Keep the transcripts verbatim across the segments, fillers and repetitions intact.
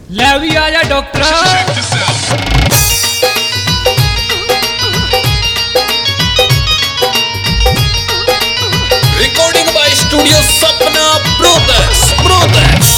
ਲੈ ਵੀ ਆ ਜਾ doctor. Recording by Studio Sapna Brothers Brothers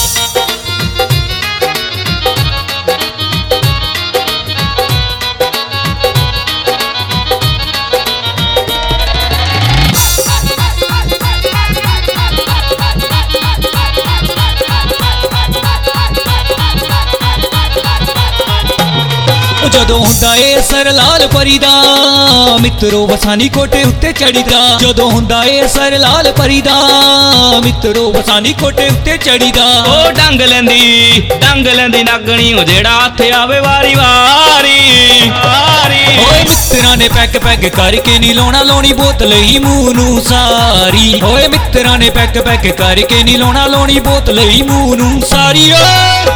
ਜਦੋਂ ਹੁੰਦਾ ਏ ਸਰ ਲਾਲ ਪਰੀ ਦਾ ਮਿੱਤਰੋ ਵਸਾਨੀ ਕੋਟੇ ਉੱਤੇ ਚੜੀਦਾ। ਜਦੋਂ ਹੁੰਦਾ ਏ ਸਰ ਲਾਲ ਪਰੀ ਦਾ ਮਿੱਤਰੋ ਵਸਾਨੀ ਕੋਟੇ ਉੱਤੇ ਚੜੀਦਾ। ਉਹ ਡੰਗ ਲੈਂਦੀ ਡੰਗ ਲੈਂਦੀ ਨਾਗਣੀ ਉਹ ਜਿਹੜਾ ਹੱਥ ਆਵੇ ਵਾਰੀ ਵਾਰੀ ਵਾਰੀ। ਓਏ ਮਿੱਤਰਾਂ ਨੇ ਪੈਕ ਪੈਕ ਕਰਕੇ ਨੀ ਲਾਉਣਾ ਲਾਉਣੀ ਬੋਤਲ ਹੀ ਮੂੰਹ ਨੂੰ ਸਾਰੀ। ਓਏ ਮਿੱਤਰਾਂ ਨੇ ਪੈਕ ਪੈਕ ਕਰਕੇ ਨੀ ਲਾਉਣਾ ਲਾਉਣੀ ਬੋਤਲ ਹੀ ਮੂੰਹ ਨੂੰ ਸਾਰੀ। ਓਏ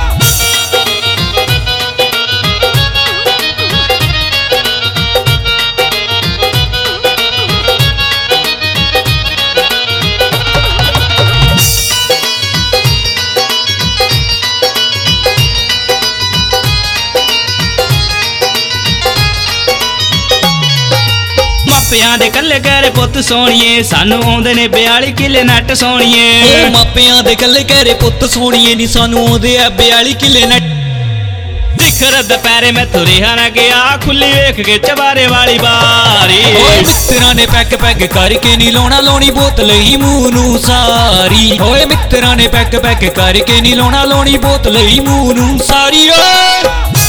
ਮਾਪਿਆਂ ਦੇ ਕੱਲੇ ਕਹਿਰੇ ਪੁੱਤ ਸੋਣੀਏ ਸਾਨੂੰ ਆਉਂਦੇ ਨੇ ਬਿਆਲੀ ਕਿੱਲੇ ਨੱਟ ਸੋਣੀਏ। ਓਏ ਮਾਪਿਆਂ ਦੇ ਕੱਲੇ ਕਹਿਰੇ ਪੁੱਤ ਸੋਣੀਏ ਨੀ ਸਾਨੂੰ ਆਉਂਦੇ ਆ ਬਿਆਲੀ ਕਿੱਲੇ ਨੱਟ। ਦਿਖਰ ਦੁਪਹਿਰੇ ਮੈਂ ਤੁਰਿਆ ਨਾ ਗਿਆ ਖੁੱਲੀ ਵੇਖ ਕੇ ਚਬਾਰੇ ਵਾਲੀ ਬਾਰੀ। ਓਏ ਮਿੱਤਰਾਂ ਨੇ ਪੈਕ ਪੈਕ ਕਰਕੇ ਨੀ ਲਾਉਣਾ ਲਾਉਣੀ ਬੋਤਲ ਹੀ ਮੂੰਹ ਨੂੰ ਸਾਰੀ। ਓਏ ਮਿੱਤਰਾਂ ਨੇ ਪੈਕ ਪੈਕ ਕਰਕੇ ਨੀ ਲਾਉਣਾ ਲਾਉਣੀ ਬੋਤਲ ਹੀ ਮੂੰਹ ਨੂੰ ਸਾਰੀ। ਓਏ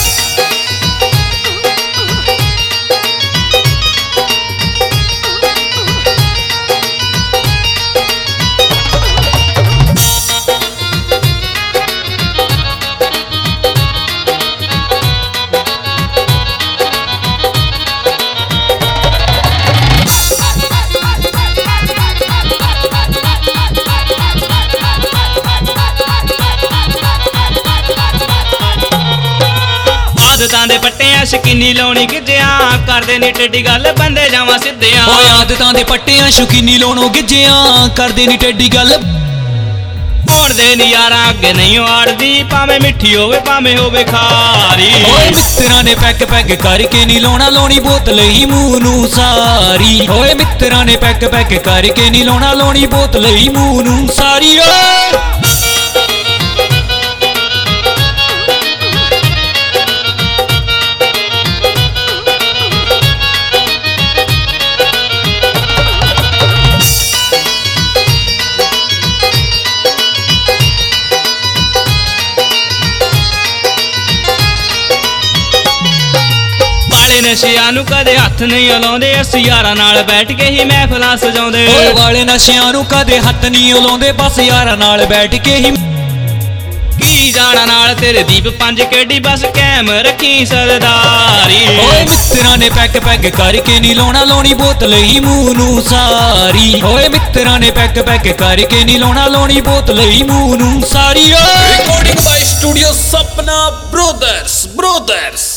ਆਦਤਾਂ ਦੇ ਪੱਟਿਆਂ ਸ਼ਕੀਨੀ ਲਾਉਣੀ ਗਿੱਜਿਆਂ ਕਰਦੇ ਨੀ ਟੇਢੀ ਗੱਲ ਬੰਦੇ ਜਾਵਾਂ ਸਿੱਧਿਆਂ। ਓਏ ਆਦਤਾਂ ਦੇ ਪੱਟਿਆਂ ਸ਼ੁਕੀਨੀ ਲਾਉਣੋਂ ਗਿੱਜਿਆਂ ਕਰਦੇ ਨੀ ਟੇਢੀ ਗੱਲ ਪਾਉਣ ਦੇ ਨੀ ਯਾਰਾਂ ਅੱਗੇ ਨਹੀਂ ਆੜਦੀ ਭਾਵੇਂ ਮਿੱਠੀ ਹੋਵੇ ਭਾਵੇਂ ਹੋਵੇ ਖਾਰੀ। ਓਏ ਮਿੱਤਰਾਂ ਨੇ ਪੈਕ ਪੈਕ ਕਰਕੇ ਨੀ ਲਾਉਣਾ ਲਾਉਣੀ ਬੋਤਲ ਹੀ ਮੂੰਹ ਨੂੰ ਸਾਰੀ। ਓਏ ਮਿੱਤਰਾਂ ਨੇ ਪੈਕ ਪੈਕ ਕਰਕੇ ਨੀ ਲਾਉਣਾ ਲਾਉਣੀ ਬੋਤਲ ਹੀ ਮੂੰਹ ਨੂੰ ਸਾਰੀ। ਓਏ ਨਸ਼ਿਆਂ ਨੂੰ ਕਦੇ ਹੱਥ ਨਹੀਂ ਲਾਉਂਦੇ ਅਸੀਂ ਯਾਰਾਂ ਨਾਲ ਬੈਠ ਕੇ ਹੀ ਮਹਿਫਲਾਂ ਸਜਾਉਂਦੇ। ਓਏ ਵਾਲੇ ਨਸ਼ਿਆਂ ਨੂੰ ਕਦੇ ਹੱਥ ਨਹੀਂ ਲਾਉਂਦੇ ਬਸ ਯਾਰਾਂ ਨਾਲ ਬੈਠ ਕੇ ਹੀ। ਕੀ ਜਾਣਾ ਨਾਲ ਤੇਰੇ ਦੀਪ ਪੰਜ ਕੇਡੀ ਬਸ ਕੈਮ ਰੱਖੀ ਸਰਦਾਰੀ। ਓਏ ਮਿੱਤਰਾਂ ਨੇ ਪੈਕ ਪੈਕ ਕਰਕੇ ਨੀ ਲਾਉਣਾ ਲਾਉਣੀ ਬੋਤਲ ਹੀ ਮੂੰਹ ਨੂੰ ਸਾਰੀ। ਓਏ ਮਿੱਤਰਾਂ ਨੇ ਪੈਕ ਪੈਕ ਕਰਕੇ ਨੀ ਲਾਉਣਾ ਲਾਉਣੀ ਬੋਤਲ ਹੀ ਮੂੰਹ ਨੂੰ ਸਾਰੀ। ਓਏ Recording by Studio Sapna Brothers Brothers